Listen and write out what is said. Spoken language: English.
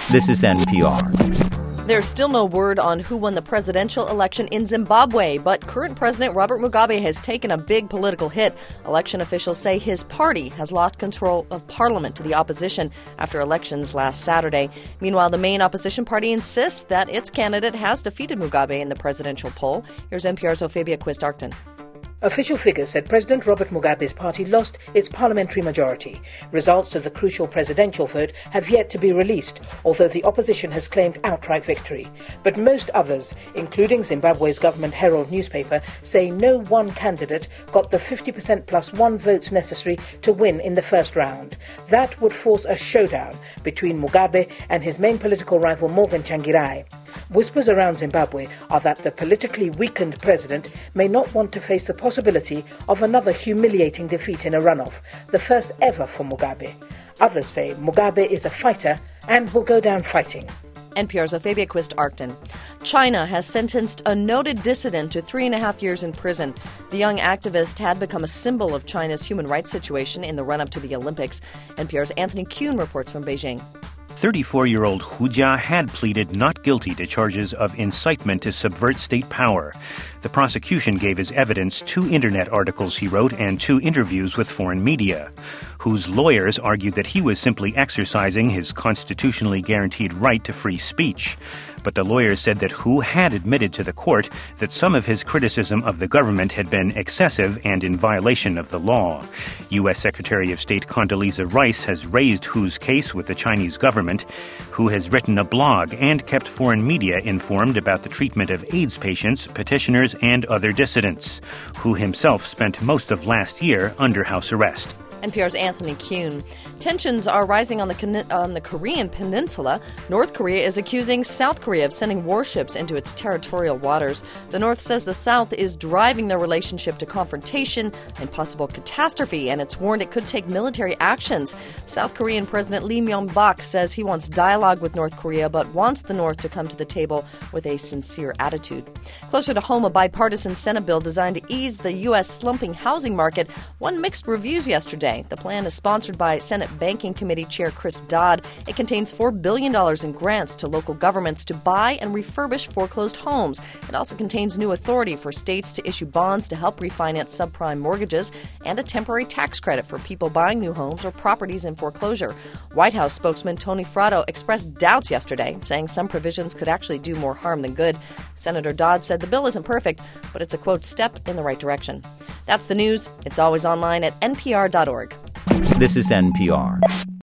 This is NPR. There's still no word on who won the presidential election in Zimbabwe, but current President Robert Mugabe has taken a big political hit. Election officials say his party has lost control of parliament to the opposition after elections last Saturday. Meanwhile, the main opposition party insists that its candidate has defeated Mugabe in the presidential poll. Here's NPR's Ophelia Quist-Arcton. Official figures said President Robert Mugabe's party lost its parliamentary majority. Results of the crucial presidential vote have yet to be released, although the opposition has claimed outright victory. But most others, including Zimbabwe's government Herald newspaper, say no one candidate got the 50% plus one votes necessary to win in the first round. That would force a showdown between Mugabe and his main political rival Morgan Tsvangirai. Whispers around Zimbabwe are that the politically weakened president may not want to face the possibility of another humiliating defeat in a runoff, the first ever for Mugabe. Others say Mugabe is a fighter and will go down fighting. NPR's Ophelia Quist-Arcton. China has sentenced a noted dissident to 3.5 years in prison. The young activist had become a symbol of China's human rights situation in the run-up to the Olympics. NPR's Anthony Kuhn reports from Beijing. 34-year-old Hu Jia had pleaded not guilty to charges of incitement to subvert state power. The prosecution gave as evidence 2 internet articles he wrote and 2 interviews with foreign media. Hu's lawyers argued that he was simply exercising his constitutionally guaranteed right to free speech. But the lawyers said that Hu had admitted to the court that some of his criticism of the government had been excessive and in violation of the law. U.S. Secretary of State Condoleezza Rice has raised Hu's case with the Chinese government. Hu has written a blog and kept foreign media informed about the treatment of AIDS patients, petitioners, and other dissidents. Hu himself spent most of last year under house arrest. NPR's Anthony Kuhn. Tensions are rising on the Korean peninsula. North Korea is accusing South Korea of sending warships into its territorial waters. The North says the South is driving their relationship to confrontation and possible catastrophe, and it's warned it could take military actions. South Korean President Lee Myung-bak says he wants dialogue with North Korea, but wants the North to come to the table with a sincere attitude. Closer to home, a bipartisan Senate bill designed to ease the U.S. slumping housing market won mixed reviews yesterday. The plan is sponsored by Senate Banking Committee Chair Chris Dodd. It contains $4 billion in grants to local governments to buy and refurbish foreclosed homes. It also contains new authority for states to issue bonds to help refinance subprime mortgages and a temporary tax credit for people buying new homes or properties in foreclosure. White House spokesman Tony Fratto expressed doubts yesterday, saying some provisions could actually do more harm than good. Senator Dodd said the bill isn't perfect, but it's a, quote, step in the right direction. That's the news. It's always online at npr.org. This is NPR.